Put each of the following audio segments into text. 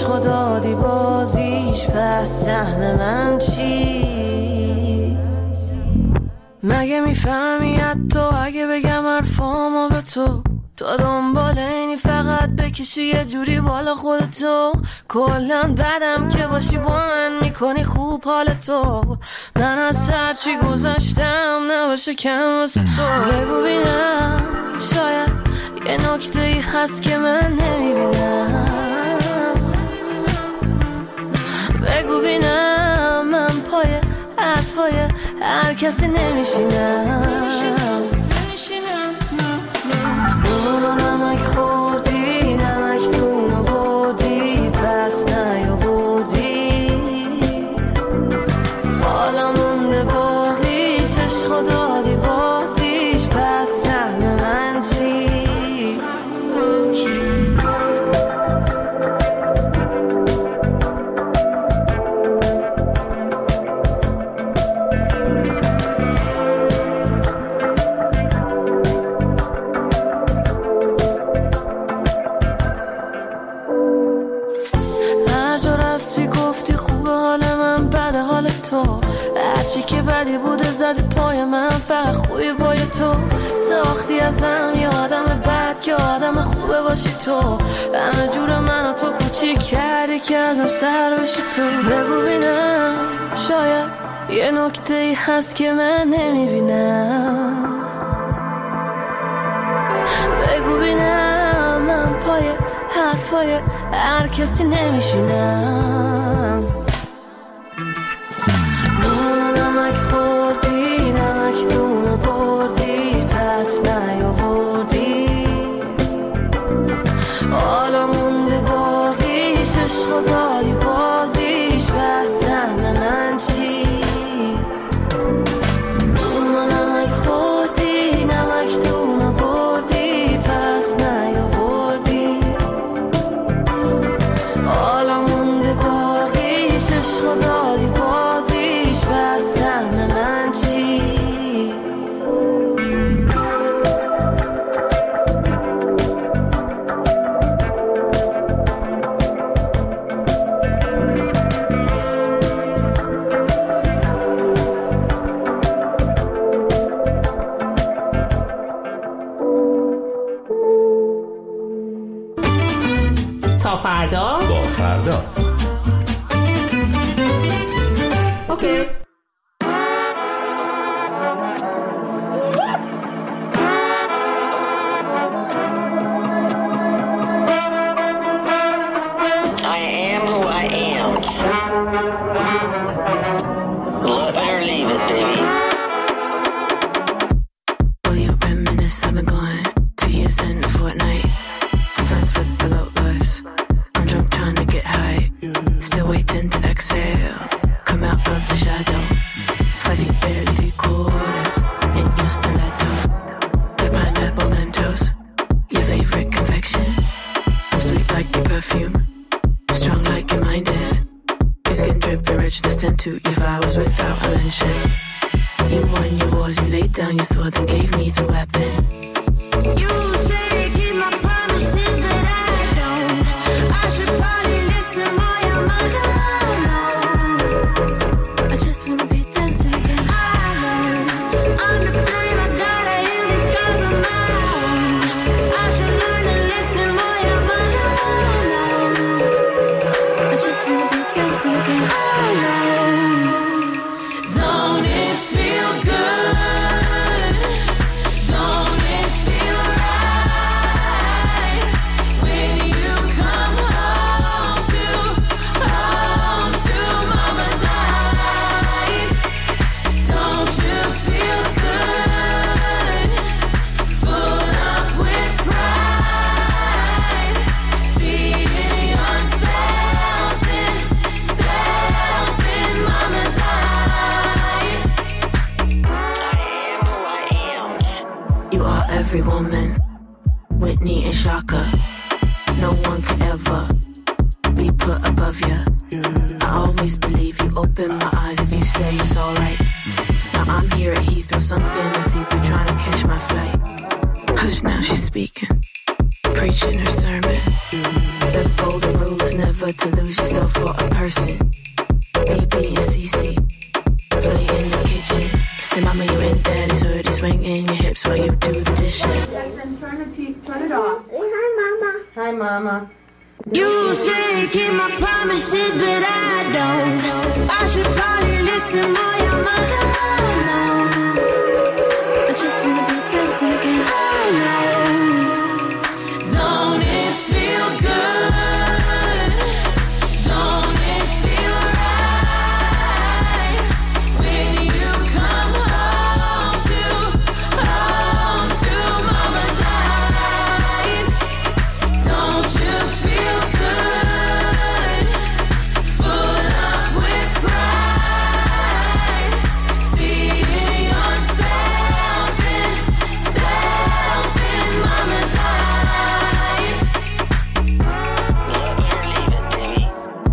عشق دادی بازیش، پس سهم من چی؟ مگه میفهمی حتی اگه بگم حرفامو به تو دنبال اینی فقط بکشی یه جوری بالا خودتو؟ کلن بدم که باشی با من میکنی خوب حالتو. من از هرچی گذاشتم نباشه کم واسه تو. بگو بینم شاید یه نکته ای هست که من نمیبینم. بگو بینم من پای حرفای هر کسی نمیشینم. نمک خوردی نمک دونو بردی، پس نیاوردی. حالا مونده باقیش، عشق دادی بازیش، پس سهم من چی؟ هرچی که بدی بوده زدی پای من، فقط خوبی پای تو. ساختی ازم یه آدم بد که آدم خوبه باشی تو. همه جور من و تو کوچیک کردی که ازم سر بشی تو. بگو بینم شاید یه نکته ای هست که من نمیبینم. بگو بینم من پای حرفای هر کسی نمیشینم. نمک خوردی نمک دونو بردی، پس نیاوردی. حالا مونده باقیش، عشق دادی بازیش، پس سهم من چی؟ نمک خوردی نمک دونو بردی، پس نیاوردی. حالا مونده باقیش، عشق دادی بازیش، پس سهم من چی؟ تا فردا با فردا. اوکی. I am who I am. Love it or leave it, baby. Will you reminisce? I've been gone 2 years and a fortnight. I'm friends with the low lives. I'm drunk trying to get high. Still waiting to exhale. Come out of the shadow. 5 feet barely 3/4 in your stilettos. Like pineapple Mentos. Your favorite confection. I'm sweet like your perfume. Strong like your mind is. Your skin dripping richness into your flowers without a mention. You won your wars, you laid down your sword and gave me the weapon. You say keep my promises that I don't. I should probably listen more, you're my alone. I just wanna be dancing again. I know I'm the flame, I gotta heal these scars on my own. I should learn to listen more, you're my alone. I just wanna be dancing again. I know. Don't it feel good? Don't it feel right when you come home to mama's eyes? Don't you feel good? Full up with pride, seeing yourself in mama's eyes. I am who I am. You are every woman, Whitney and Shaka. No one could ever be put above you. I always believe you. Open my eyes if you say it's alright. Now I'm here at Heathrow, something to see through, trying to catch my flight. Hush now, she's speaking, preaching her sermon. The golden rule is never to lose yourself for a person. BB and CC play in the kitchen. Say mama you in daddy's hood, is swinging your hips while you do the dishes. Turn it off. Hi mama. Hi mama. You say keep my promises, but I don't. I should probably listen more your mother. I just wanna be dancing again. Oh no. Don't it feel good? Don't it feel right when you come home to mama's eyes? Don't you feel good? Full up with pride, seeing yourself in mama's eyes. Love it or leave it, baby.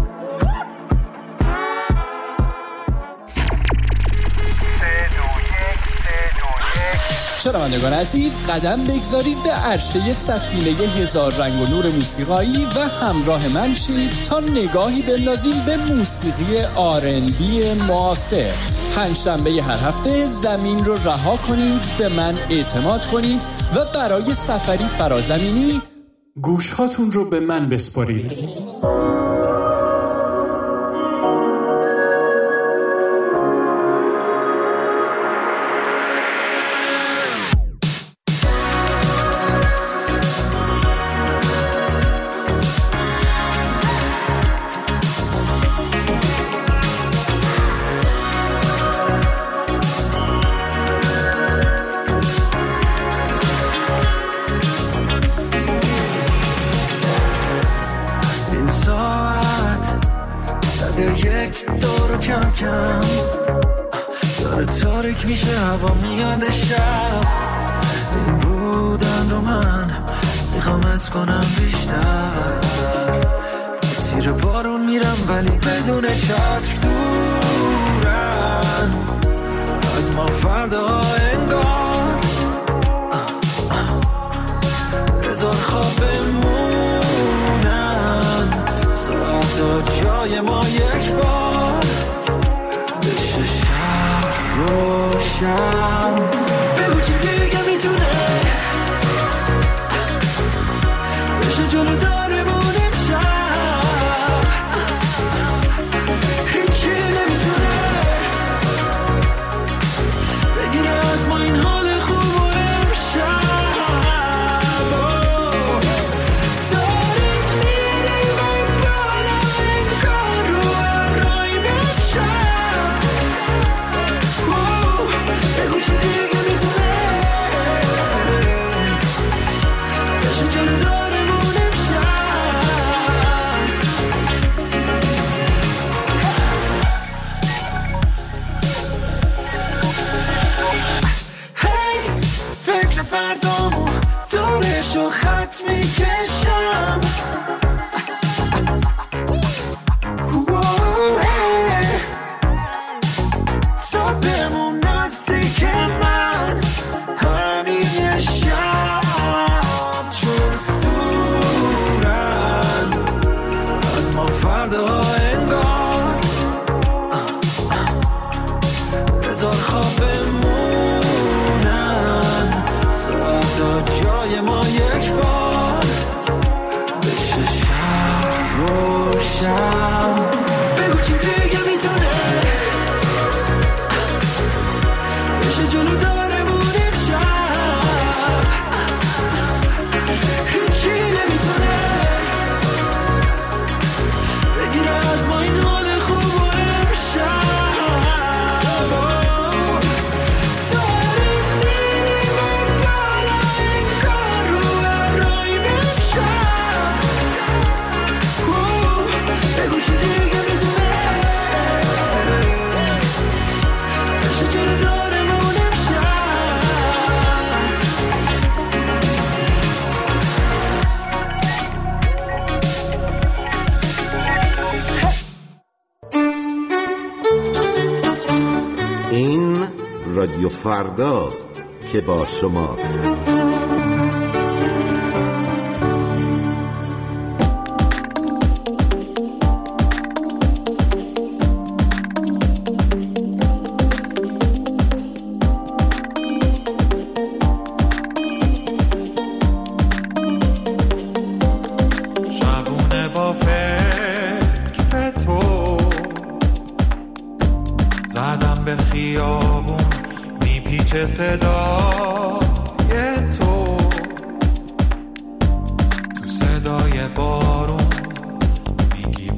شنوندگان عزیز، قدم بگذارید به عرشه سفینه هزار رنگ و نور موسیقایی و همراه من شید تا نگاهی بندازیم به موسیقی R&B معاصر. پنجشنبه هر هفته زمین رو رها کنید، به من اعتماد کنید و برای سفری فرازمینی گوشهاتون رو به من بسپارید. یک دور کم کم داره تاریک میشه، هوا میاد شب. این بودن رو من میخوام از کنم بیشتر. مسیر بارون میرم ولی بدون چتر، دورن از ما فردا انگار. هزار خواب بمونن، ساعتا جای ما یک بار بشه شب روشن. بگو چی دیگه میتونه بشه جلو دارمون امشب. هیچی نمیتونه بگیره از ما این حال خوب و امشب. فردامو دورشو خط میکشم. تا بمون نزدیک من همین شب، چون دورن از ما فردا انگار. هزار خواب تا جای ما یک بار بشه شب روشن. بگو چی دیگه میتونه بشه جلو دارمون امشب. هیچی نمیتونه بگیره از ما این حال خوب و امشب. این رادیو فرداست که با شماست. به خیابون میپیچه صدای تو صدای بارون میگی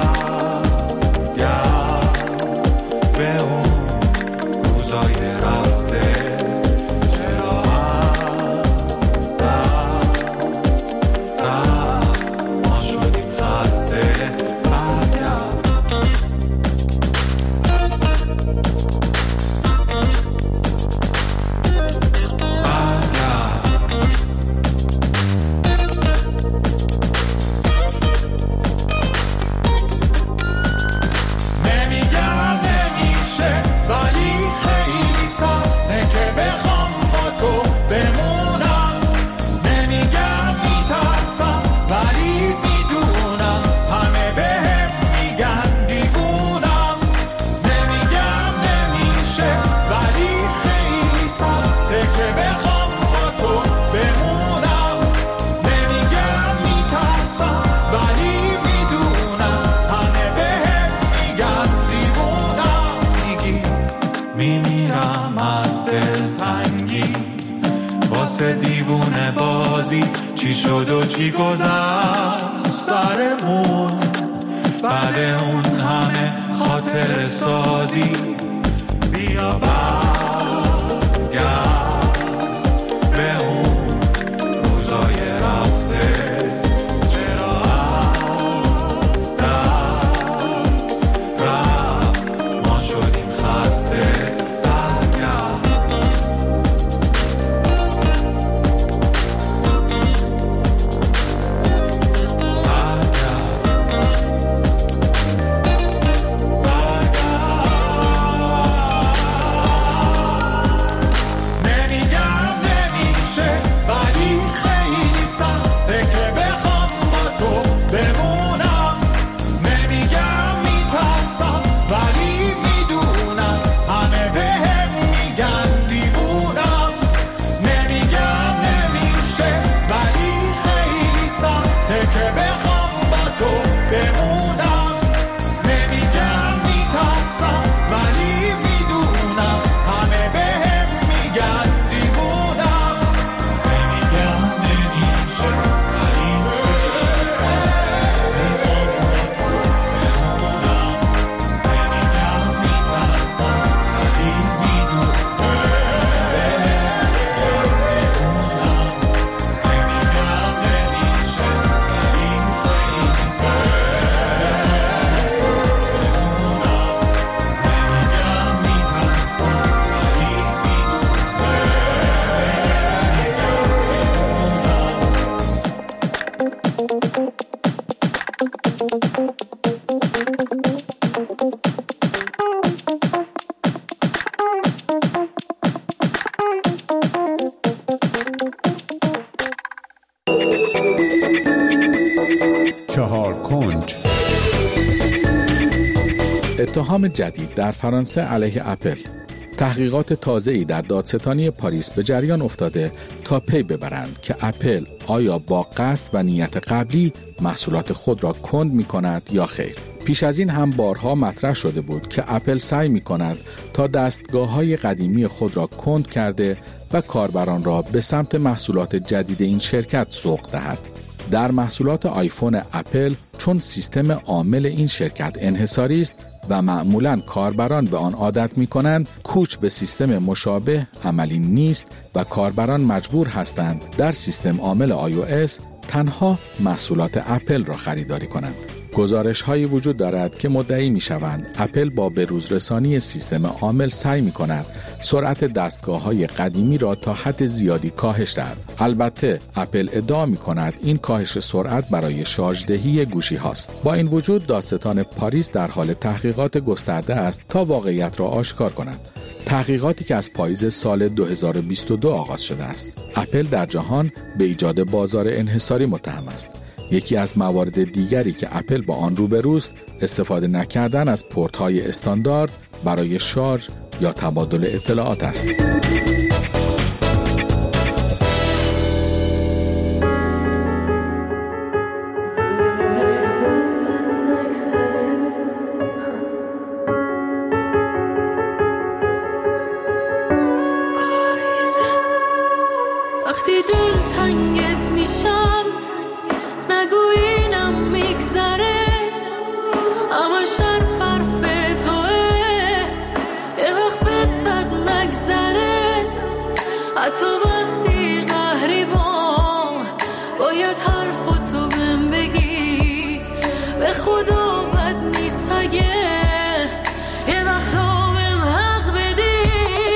برگرد به اون روزای رفته چرا از دست رفت ما شدیم خسته برگرد واسه دیوونه بازی چی شد و چی گذشت سرمون بعد اون همه خاطر سازی بیا برگرد به اون روزای رفته چرا از دست رفت ما شدیم خسته اتهام جدید در فرانسه علیه اپل. تحقیقات تازه‌ای در دادستانی پاریس به جریان افتاده تا پی ببرند که اپل آیا با قصد و نیت قبلی محصولات خود را کند می‌کند یا خیر. پیش از این هم بارها مطرح شده بود که اپل سعی می‌کند تا دستگاه‌های قدیمی خود را کند کرده و کاربران را به سمت محصولات جدید این شرکت سوق دهد. در محصولات آیفون اپل چون سیستم عامل این شرکت انحصاری است و معمولاً کاربران به آن عادت می‌کنند، کوچ به سیستم مشابه عملی نیست و کاربران مجبور هستند در سیستم عامل iOS تنها محصولات اپل را خریداری کنند. گزارش‌هایی وجود دارد که مدعی می‌شوند اپل با بروزرسانی سیستم عامل سعی می‌کند سرعت دستگاه‌های قدیمی را تا حد زیادی کاهش دهد. البته اپل ادعا می‌کند این کاهش سرعت برای شارژدهی گوشی هاست. با این وجود دادستان پاریس در حال تحقیقات گسترده است تا واقعیت را آشکار کند. تحقیقاتی که از پاییز سال 2022 آغاز شده است. اپل در جهان به ایجاد بازار انحصاری متهم است. یکی از موارد دیگری که اپل با آن روبروست استفاده نکردن از پورت‌های استاندارد برای شارژ یا تبادل اطلاعات است. باید حرفاتو بهم بگی، به خدا بد نیست اگه یه وقتا بهم حق بدی.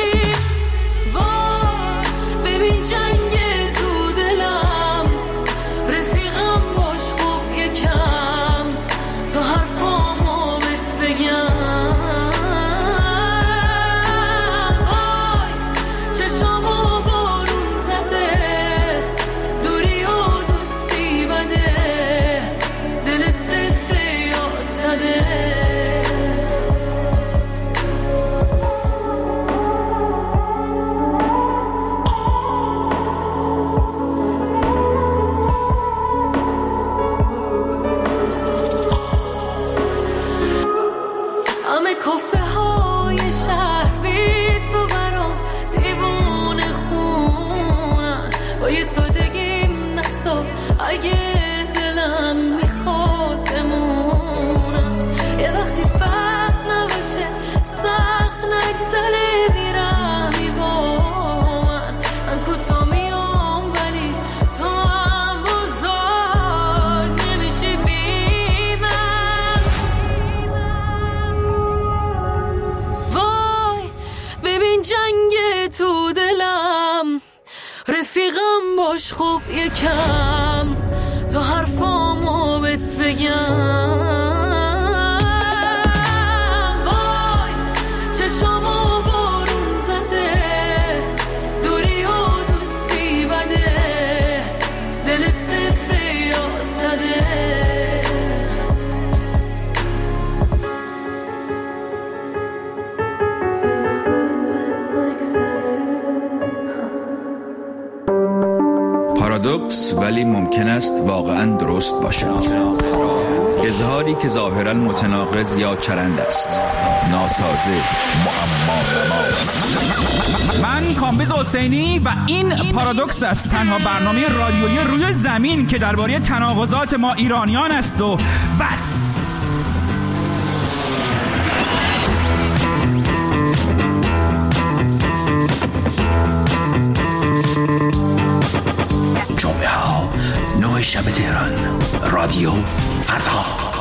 وای ببین جنگ تو دلم، رفیقم باش خوب یکم تا حرفامو بهت بگم. اگه دلم میخواد بمونم، یه وقتی وقت نباشه سخت نگذره میرمی با من کوتا میام ولی تو هم بزرگ نمیشی بی من. وای ببین جنگ تو دلم، رفیقم باش خوب یکم تا حرفامو بهت بگم. وای چشامو بارون زده، دوری و دوستی بده، دلت صفره یا صده. پارادوکس ولی ممکن است واقعاً درست باشد. اظهاری که ظاهراً متناقض یا چرند است، ناسازه، معما. من کامبیز حسینی و این پارادوکس است، تنها برنامه رادیویی روی زمین که درباره تناقضات ما ایرانیان است و بس. جمعه ها 9 شب تهران، رادیو فردا.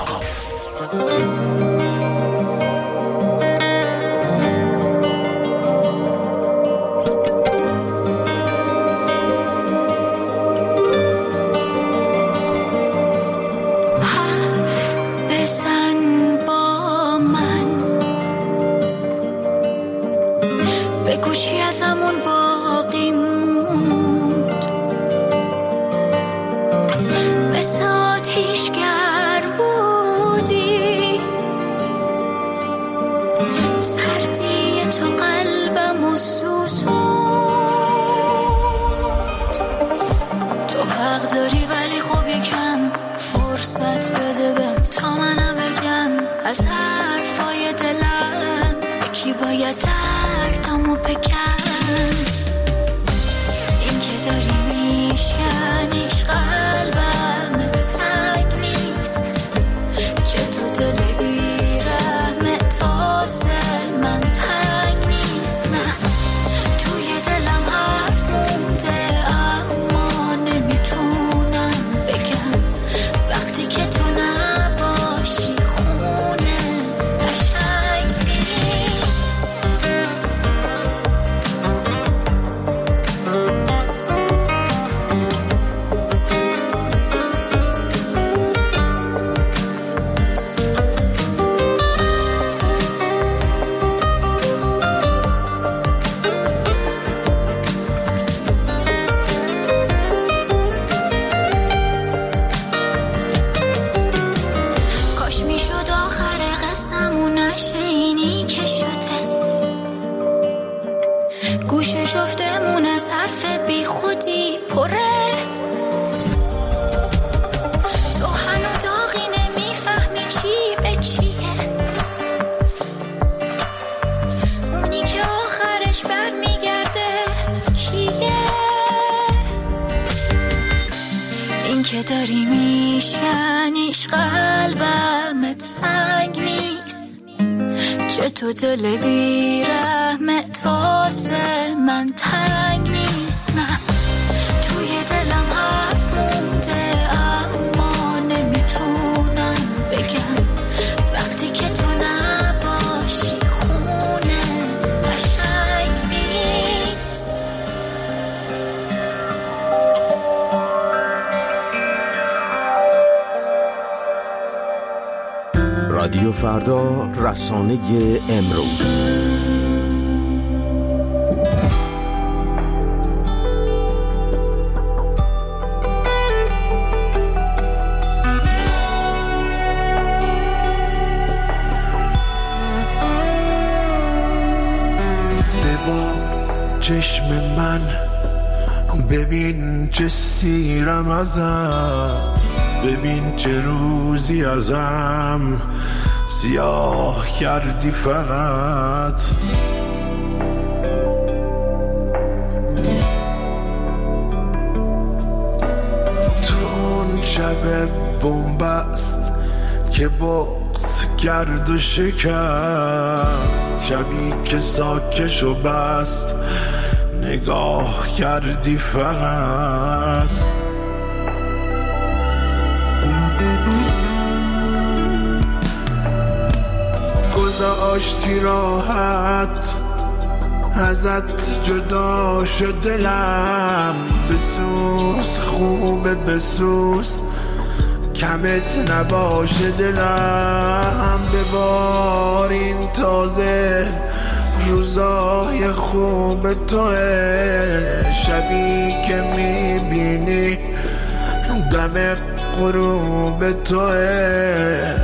حرف بزن با من، بگو چی ازمون باقی موند، مثل آتیش گرم بودی، سردی تو قلبمو سوزوند. تو حق داری ولی خب یکم فرصت بده بهم تا منم بگم از حرفای دلم، یکی باید دردامو بگم. این که داری میشنیش قلبم سنگ نیست، چه تو دل بیرحم تاسه من تنگ نیست. نه توی دلم حرف مونده اما نمیتونم بگم، وقتی که تو نباشی خونه قشنگ نیست. کاش میشد آخر قسمون نشه اینی که شده، گوش جفتمون از حرف بی خودی پره. تو هنو داغی نمیفهمی چی به چیه، اونی که آخرش بر میگرده کیه. این که داری میشنیش قلبم سنگ نیست، چه تو دل بیرحمت واسه من تنگ نیست. نه توی دلم حرف مونده رادیو فردا، رسانه امروز. چشم من ببین چه سیرم ازت، ببین چه روزی ازم سیاه کردی فقط. تو اون شب بنبست که بغض کرد و شکست، شبی که ساکش و بست نگاه کردی فقط. گذاشتی راحت ازت جدا شد دلم، بسوز خوبه بسوز کمت نباشه دلم. ببار این تازه روزای خوب توه، شبی که میبینی دم غروب توه.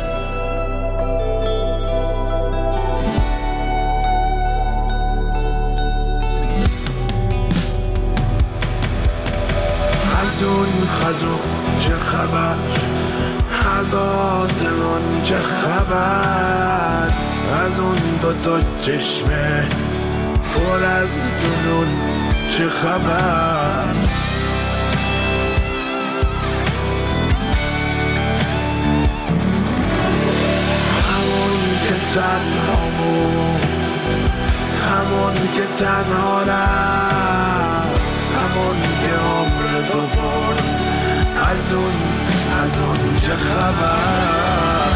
از اون خزو چه خبر، از آسمان چه خبر، از اون دوتا چشمه پر از جنون چه خبر. همون که تنها بود، همون که تنها رفت، همون که عمر تو برد، از اون چه خبر.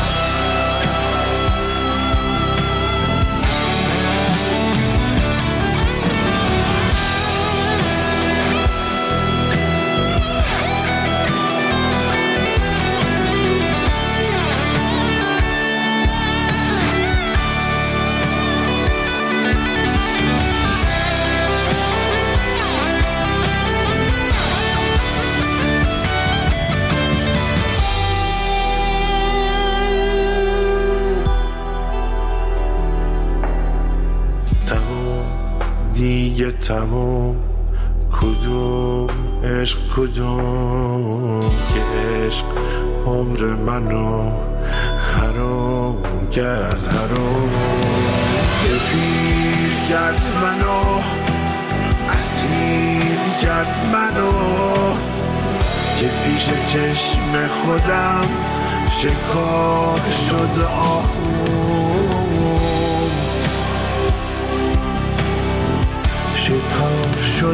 دیگه تموم، کدوم عشق کدوم که عشق عمر منو حرام کرد، حرام که پیر کرد منو، اسیر کرد منو، که پیش چشم خودم شکار شد آهوم، شکار شد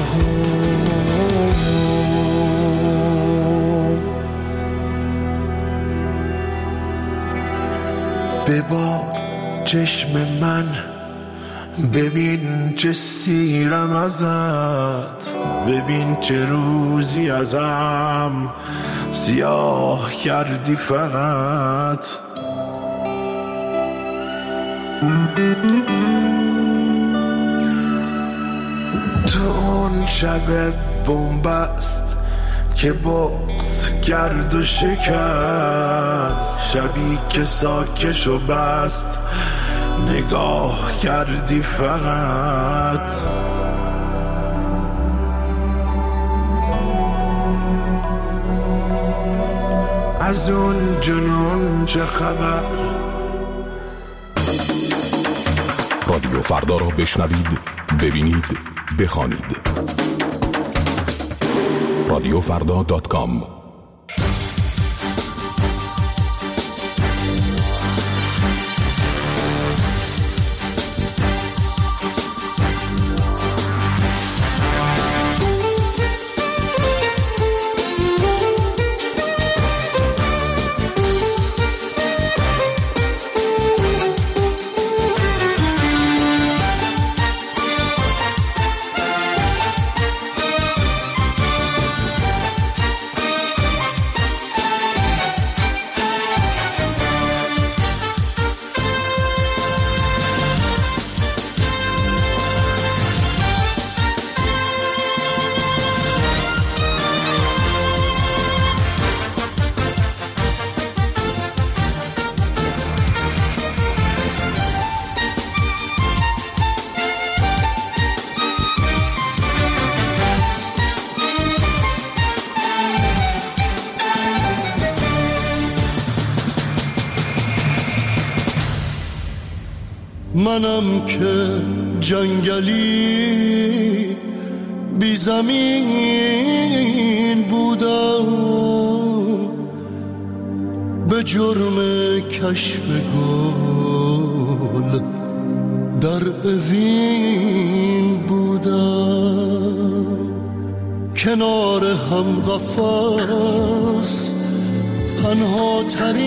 آهوم. ببار چشم من ببین چه سیرم ازت، ببین چه روزی ازم سیاه کردی فقط. تو اون شب بنبست که بغض کرد و شکست، شبی که ساکش و بست نگاه کردی فقط. از اون جنون چه خبر. رادیو فردا را بشنوید، ببینید، بخوانید. رادیوفردا.com. منم که جنگلی بی زمین بودم، به جرم کشف گل در اوین بودم. کنار هم قفس تنها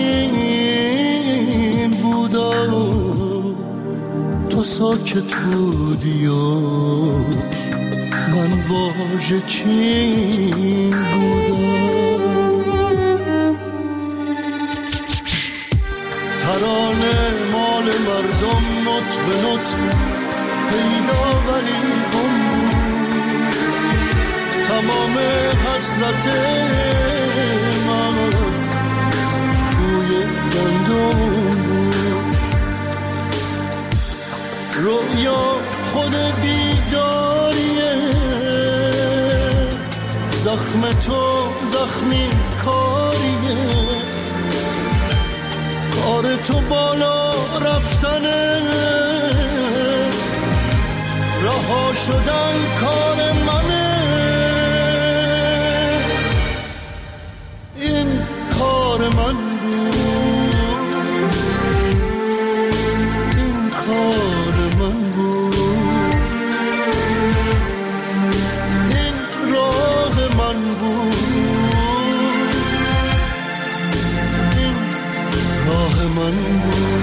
ترین بودم، تو ساکت بودی و من واژه چین بودم. ترانه مال مردم نوت به نوت پیدا ولی گم بود، تمام حسرت من بوی گندم بود. رویا خود بیداریه، زخم تو زخمی کاریه، کار تو بالا رفتنه، رها شدن کار منه. این کار من بود، این کار من بود، این راه من بود، این راه من بود.